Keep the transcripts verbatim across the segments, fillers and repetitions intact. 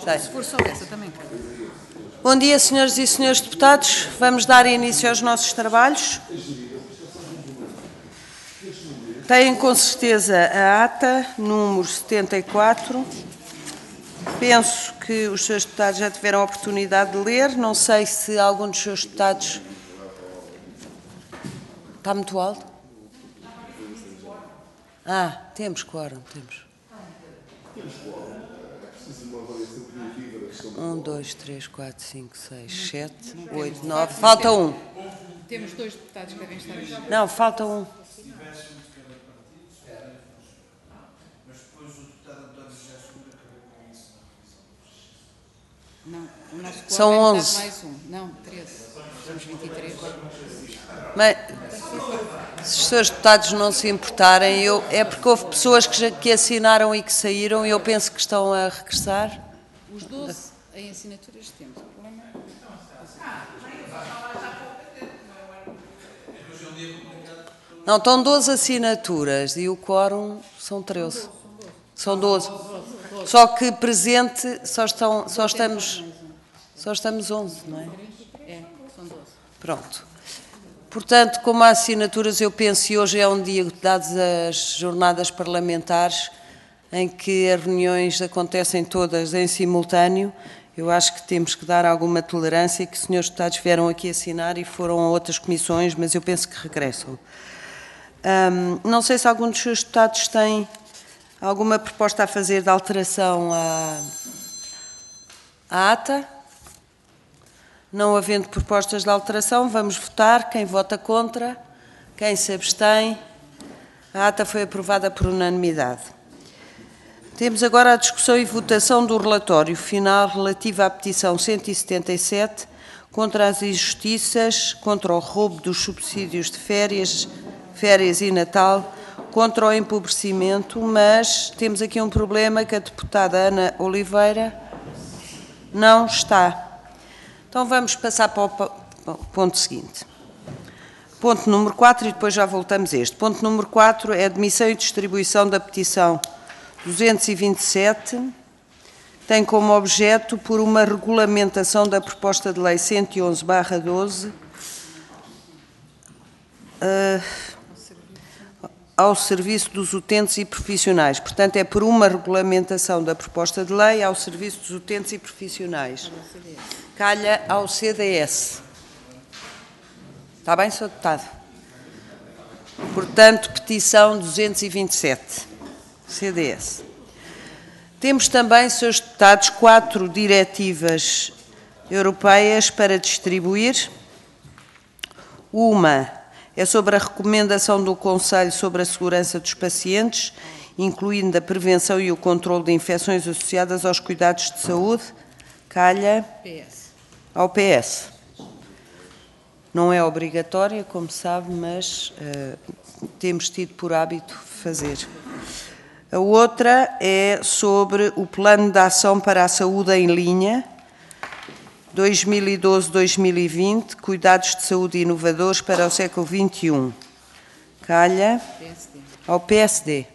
Sei. Se for só essa, também quero. Bom dia, senhoras e senhores deputados. Vamos dar início aos nossos trabalhos. Têm com certeza a ata, número setenta e quatro. Penso que os seus deputados já tiveram a oportunidade de ler. Não sei se algum dos seus deputados... Está muito alto? Ah, temos quórum, temos. Um, dois, três, quatro, cinco, seis, sete, oito, nove. Falta um. Temos dois deputados que devem estar aqui. Não, falta um. Não, o nosso quórum São é onze. mais um. Não, treze. Somos vinte e três. Mas, se os seus deputados não se importarem, eu, é porque houve pessoas que, já, que assinaram e que saíram e eu penso que estão a regressar. Os doze em assinaturas temos. O problema é... Não, estão doze assinaturas e o quórum são treze. São doze. Só que presente só, estão, só, estamos, só estamos onze, não é? É, são doze. Pronto. Portanto, como há assinaturas, eu penso que hoje é um dia, dadas as jornadas parlamentares, em que as reuniões acontecem todas em simultâneo, eu acho que temos que dar alguma tolerância, que os senhores deputados vieram aqui assinar e foram a outras comissões, mas eu penso que regressam. Hum, não sei se algum dos seus deputados tem alguma proposta a fazer de alteração à, à ata. Não havendo propostas de alteração, vamos votar. Quem vota contra? Quem se abstém? A ata foi aprovada por unanimidade. Temos agora a discussão e votação do relatório final relativo à petição cento e setenta e sete contra as injustiças, contra o roubo dos subsídios de férias, férias e Natal, contra o empobrecimento, mas temos aqui um problema que a deputada Ana Oliveira não está. Então vamos passar para o ponto seguinte. Ponto número quatro, e depois já voltamos a este. Ponto número quatro é a admissão e distribuição da petição duzentos e vinte e sete, tem como objeto por uma regulamentação da proposta de lei cento e onze barra doze uh, ao serviço dos utentes e profissionais. Portanto, é por uma regulamentação da proposta de lei ao serviço dos utentes e profissionais. Calha ao C D S. Está bem, senhor Deputado? Portanto, petição duzentos e vinte e sete, C D S. Temos também, senhores Deputados, quatro diretivas europeias para distribuir. Uma é sobre a recomendação do Conselho sobre a segurança dos pacientes, incluindo a prevenção e o controle de infecções associadas aos cuidados de saúde. Calha P S. ao P S. Não é obrigatória, como sabe, mas uh, temos tido por hábito fazer. A outra é sobre o Plano de Ação para a Saúde em Linha, dois mil e doze a dois mil e vinte, Cuidados de Saúde Inovadores para o século vinte e um. Calha P S D. ao P S D.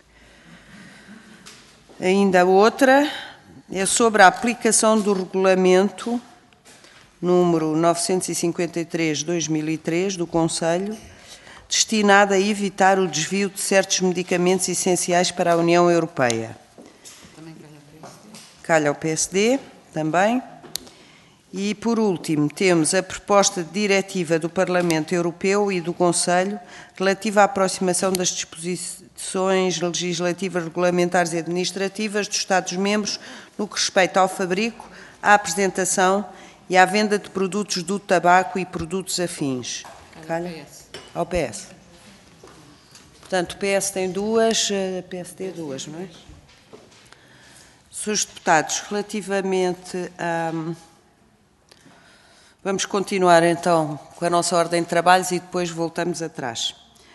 Ainda a outra é sobre a aplicação do regulamento número novecentos e cinquenta e três barra dois mil e três do Conselho, destinada a evitar o desvio de certos medicamentos essenciais para a União Europeia. Também calha ao P S D. Calha ao P S D, também. E, por último, temos a proposta de diretiva do Parlamento Europeu e do Conselho relativa à aproximação das disposições legislativas, regulamentares e administrativas dos Estados-membros no que respeita ao fabrico, à apresentação e à venda de produtos do tabaco e produtos afins. Calha ao P S. Ao P S. Portanto, o P S tem duas, a P S D duas, não é? Senhores deputados, relativamente a... Vamos continuar então com a nossa ordem de trabalhos e depois voltamos atrás.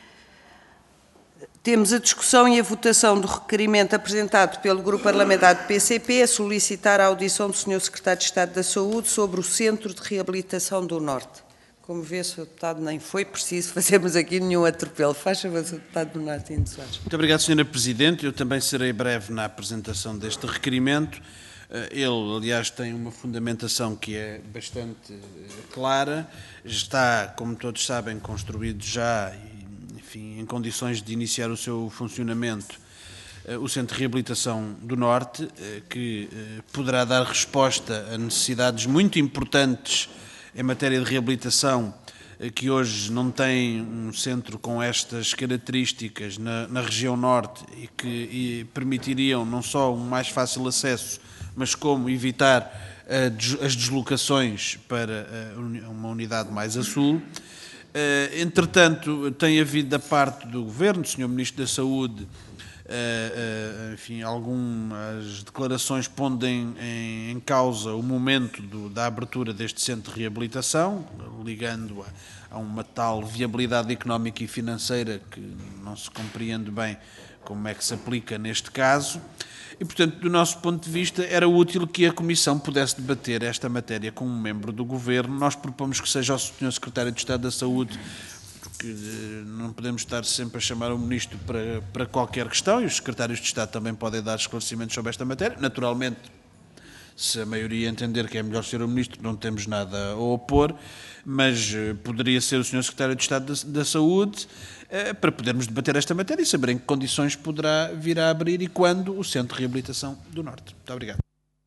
Temos a discussão e a votação do requerimento apresentado pelo Grupo Parlamentar do P C P a solicitar a audição do senhor Secretário de Estado da Saúde sobre o Centro de Reabilitação do Norte. Como vê, senhor Deputado, nem foi preciso fazermos aqui nenhum atropelo. Faz favor, senhor Deputado Bernardino Soares. Muito obrigado, senhora Presidente. Eu também serei breve na apresentação deste requerimento. Ele, aliás, tem uma fundamentação que é bastante clara, está, como todos sabem, construído já, enfim, em condições de iniciar o seu funcionamento, o Centro de Reabilitação do Norte, que poderá dar resposta a necessidades muito importantes em matéria de reabilitação, que hoje não tem um centro com estas características na, na região norte e que e permitiriam não só um mais fácil acesso, mas como evitar uh, as deslocações para uh, uma unidade mais a sul. Uh, entretanto, tem havido da parte do Governo, do senhor Ministro da Saúde, uh, uh, enfim, algumas declarações pondo em, em, em causa o momento do, da abertura deste centro de reabilitação, ligando a, a uma tal viabilidade económica e financeira que não se compreende bem como é que se aplica neste caso. E, portanto, do nosso ponto de vista, era útil que a Comissão pudesse debater esta matéria com um membro do Governo. Nós propomos que seja o senhor Secretário de Estado da Saúde, porque não podemos estar sempre a chamar o Ministro para, para qualquer questão, e os Secretários de Estado também podem dar esclarecimentos sobre esta matéria. Naturalmente, se a maioria entender que é melhor ser o Ministro, não temos nada a opor, mas poderia ser o senhor Secretário de Estado da, da Saúde, para podermos debater esta matéria e saber em que condições poderá vir a abrir e quando o Centro de Reabilitação do Norte. Muito obrigado.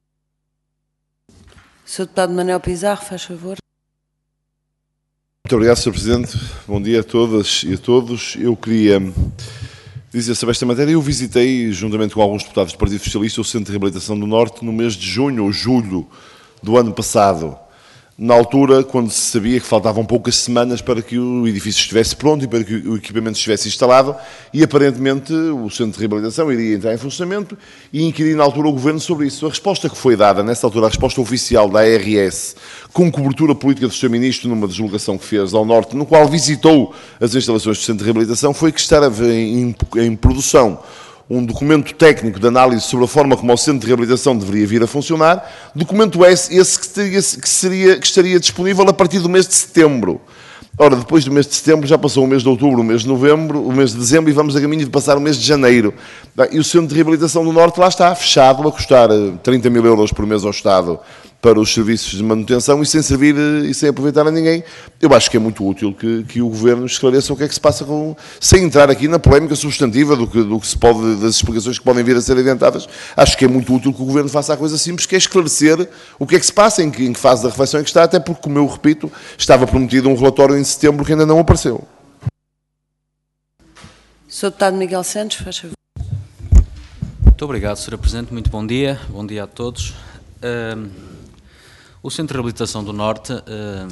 senhor Deputado Manuel Pizarro, faz favor. Muito obrigado, senhor Presidente. Bom dia a todas e a todos. Eu queria dizer sobre esta matéria. Eu visitei, juntamente com alguns deputados do Partido Socialista, o Centro de Reabilitação do Norte no mês de junho ou julho do ano passado. Na altura, quando se sabia que faltavam poucas semanas para que o edifício estivesse pronto e para que o equipamento estivesse instalado, e aparentemente o Centro de Reabilitação iria entrar em funcionamento, e inquiri na altura o Governo sobre isso. A resposta que foi dada, nessa altura, a resposta oficial da A R S, com cobertura política do senhor Ministro numa deslocação que fez ao Norte, no qual visitou as instalações do Centro de Reabilitação, foi que estava em, em produção um documento técnico de análise sobre a forma como o Centro de Reabilitação deveria vir a funcionar, documento esse, esse que, teria, que, seria, que estaria disponível a partir do mês de setembro. Ora, depois do mês de setembro já passou o mês de outubro, o mês de novembro, o mês de dezembro e vamos a caminho de passar o mês de janeiro. E o Centro de Reabilitação do Norte lá está, fechado, a custar trinta mil euros por mês ao Estado para os serviços de manutenção e sem servir e sem aproveitar a ninguém. Eu acho que é muito útil que, que o Governo esclareça o que é que se passa com... sem entrar aqui na polémica substantiva do que, do que se pode, das explicações que podem vir a ser inventadas. Acho que é muito útil que o Governo faça a coisa simples, que é esclarecer o que é que se passa, em que, em que fase da reflexão é que está, até porque, como eu repito, estava prometido um relatório em setembro que ainda não apareceu. senhor Deputado Miguel Santos, faz favor. Muito obrigado, senhora Presidente. Muito bom dia. Bom dia a todos. Um... O Centro de Reabilitação do Norte, eh,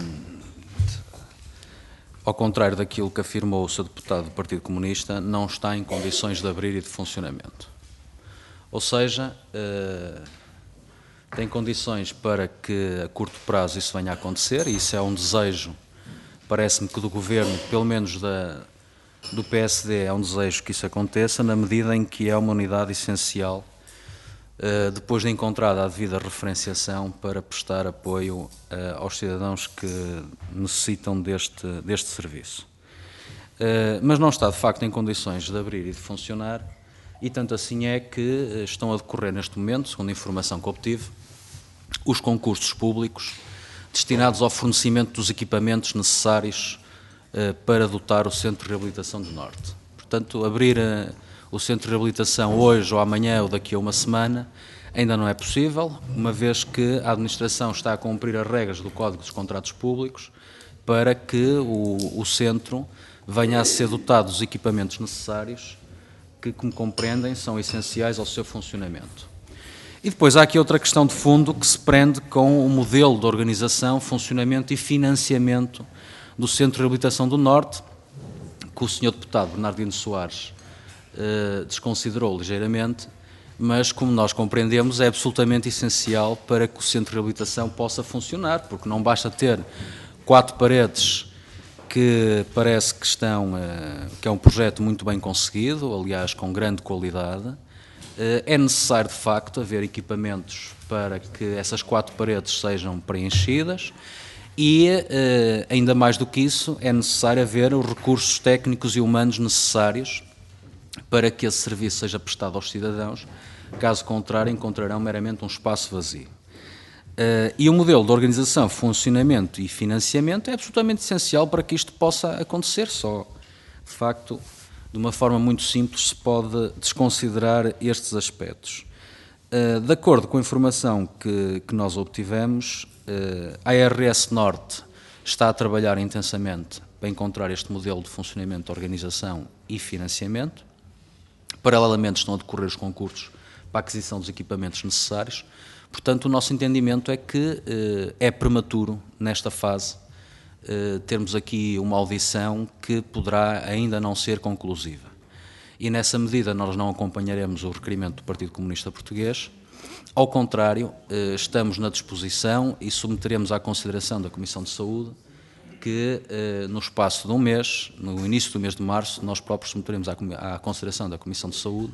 ao contrário daquilo que afirmou o senhor Deputado do Partido Comunista, não está em condições de abrir e de funcionamento. Ou seja, eh, tem condições para que a curto prazo isso venha a acontecer, e isso é um desejo, parece-me que do Governo, pelo menos da, do P S D, é um desejo que isso aconteça, na medida em que é uma unidade essencial, Uh, depois de encontrada a devida referenciação para prestar apoio uh, aos cidadãos que necessitam deste, deste serviço. Uh, mas não está, de facto, em condições de abrir e de funcionar, e tanto assim é que uh, estão a decorrer neste momento, segundo a informação que obtive, os concursos públicos destinados ao fornecimento dos equipamentos necessários uh, para dotar o Centro de Reabilitação do Norte. Portanto, abrir uh, o Centro de Reabilitação hoje ou amanhã ou daqui a uma semana ainda não é possível, uma vez que a administração está a cumprir as regras do Código dos Contratos Públicos para que o, o centro venha a ser dotado dos equipamentos necessários que, como compreendem, são essenciais ao seu funcionamento. E depois há aqui outra questão de fundo que se prende com o modelo de organização, funcionamento e financiamento do Centro de Reabilitação do Norte, que o senhor Deputado Bernardino Soares Uh, desconsiderou ligeiramente, mas como nós compreendemos é absolutamente essencial para que o Centro de Reabilitação possa funcionar, porque não basta ter quatro paredes que parece que estão, uh, que é um projeto muito bem conseguido, aliás com grande qualidade, uh, é necessário de facto haver equipamentos para que essas quatro paredes sejam preenchidas e, uh, ainda mais do que isso, é necessário haver os recursos técnicos e humanos necessários para que esse serviço seja prestado aos cidadãos, Caso contrário, encontrarão meramente um espaço vazio. Uh, e o modelo de organização, funcionamento e financiamento é absolutamente essencial para que isto possa acontecer. Só, de facto, de uma forma muito simples, se pode desconsiderar estes aspectos. Uh, de acordo com a informação que, que nós obtivemos, uh, a R S Norte está a trabalhar intensamente para encontrar este modelo de funcionamento, organização e financiamento. Paralelamente estão a decorrer os concursos para a aquisição dos equipamentos necessários. Portanto, o nosso entendimento é que uh, é prematuro, nesta fase, uh, termos aqui uma audição que poderá ainda não ser conclusiva. E, nessa medida, nós não acompanharemos o requerimento do Partido Comunista Português. Ao contrário, uh, estamos na disposição e submeteremos à consideração da Comissão de Saúde que, uh, no espaço de um mês, no início do mês de março, nós próprios submeteremos à, à consideração da Comissão de Saúde,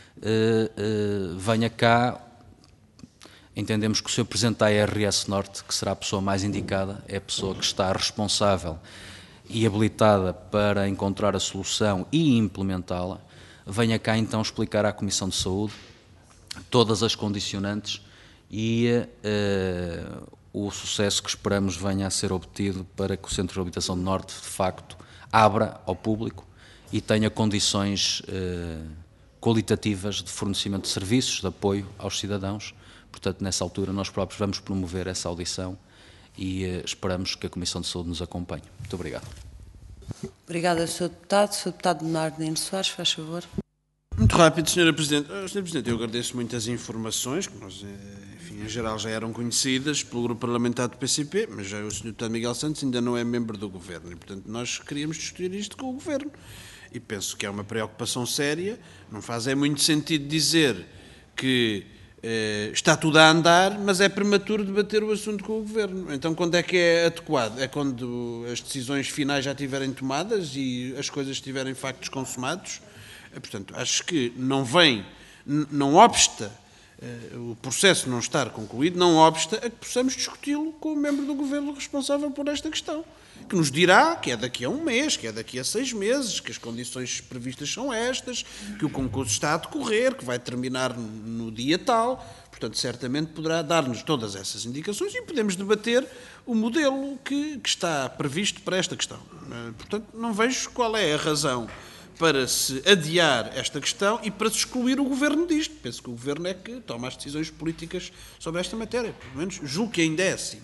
uh, uh, venha cá. Entendemos que o senhor Presidente da A R S Norte, que será a pessoa mais indicada, é a pessoa que está responsável e habilitada para encontrar a solução e implementá-la, venha cá então explicar à Comissão de Saúde todas as condicionantes e uh, o sucesso que esperamos venha a ser obtido para que o Centro de Reabilitação do Norte, de facto, abra ao público e tenha condições uh, qualitativas de fornecimento de serviços, de apoio aos cidadãos. Portanto, nessa altura, nós próprios vamos promover essa audição e uh, esperamos que a Comissão de Saúde nos acompanhe. Muito obrigado. Obrigada, senhor Deputado. senhor Deputado Bernardino Soares, faz favor. Muito rápido, senhora Presidente. senhora Presidente, eu agradeço muito as informações, que nós, enfim, em geral já eram conhecidas pelo Grupo Parlamentar do P C P, mas já o senhor Deputado Miguel Santos ainda não é membro do Governo e, portanto, nós queríamos discutir isto com o Governo. E penso que é uma preocupação séria. Não faz é muito sentido dizer que eh, está tudo a andar, mas é prematuro debater o assunto com o Governo. Então, quando é que é adequado? É quando as decisões finais já estiverem tomadas e as coisas estiverem factos consumados? Portanto, acho que não vem, não obsta uh, o processo não estar concluído, não obsta a que possamos discuti-lo com o membro do Governo responsável por esta questão, que nos dirá que é daqui a um mês, que é daqui a seis meses, que as condições previstas são estas, que o concurso está a decorrer, que vai terminar no dia tal. Portanto, certamente poderá dar-nos todas essas indicações e podemos debater o modelo que, que está previsto para esta questão. Uh, portanto, não vejo qual é a razão para se adiar esta questão e para se excluir o Governo disto. Penso que o Governo é que toma as decisões políticas sobre esta matéria. Pelo menos julgo que ainda é assim.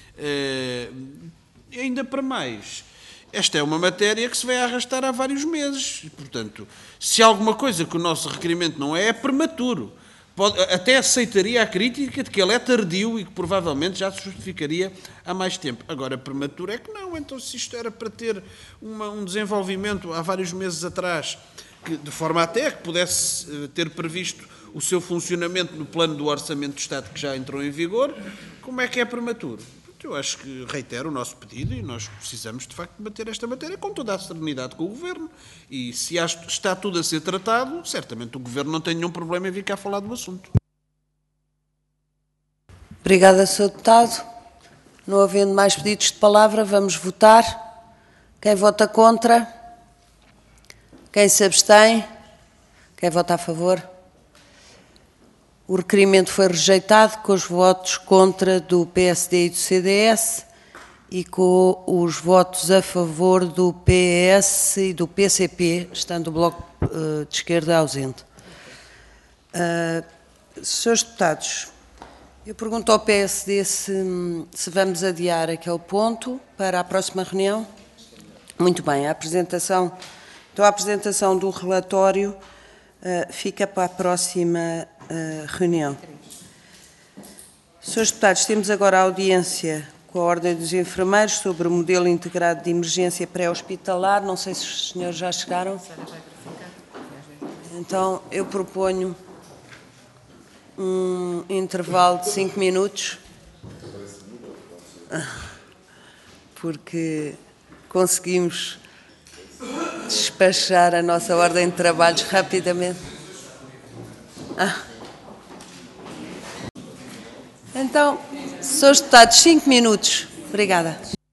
Uh, ainda para mais, esta é uma matéria que se vai arrastar há vários meses. Portanto, se há alguma coisa que o nosso requerimento não é, é prematuro. Pode, até aceitaria a crítica de que ele é tardio e que provavelmente já se justificaria há mais tempo. Agora, prematuro é que não. Então, se isto era para ter uma, um desenvolvimento há vários meses atrás, que, de forma até que pudesse uh, ter previsto o seu funcionamento no plano do Orçamento do Estado que já entrou em vigor, como é que é prematuro? Eu acho que reitero o nosso pedido e nós precisamos, de facto, debater esta matéria com toda a serenidade com o Governo. E se está tudo a ser tratado, certamente o Governo não tem nenhum problema em vir cá falar do assunto. Obrigada, senhor Deputado. Não havendo mais pedidos de palavra, vamos votar. Quem vota contra? Quem se abstém? Quem vota a favor? O requerimento foi rejeitado com os votos contra do P S D e do C D S e com os votos a favor do P S e do P C P, estando o Bloco uh, de Esquerda ausente. Uh, senhores deputados, eu pergunto ao P S D se, se vamos adiar aquele ponto para a próxima reunião. Muito bem, a apresentação, então a apresentação do relatório uh, fica para a próxima Uh, reunião. Senhores deputados, temos agora a audiência com a Ordem dos Enfermeiros sobre o modelo integrado de emergência pré-hospitalar. Não sei se os senhores já chegaram. Então, eu proponho um intervalo de cinco minutos, porque conseguimos despachar a nossa ordem de trabalhos rapidamente. Ah. Então, senhores deputados, cinco minutos. Obrigada.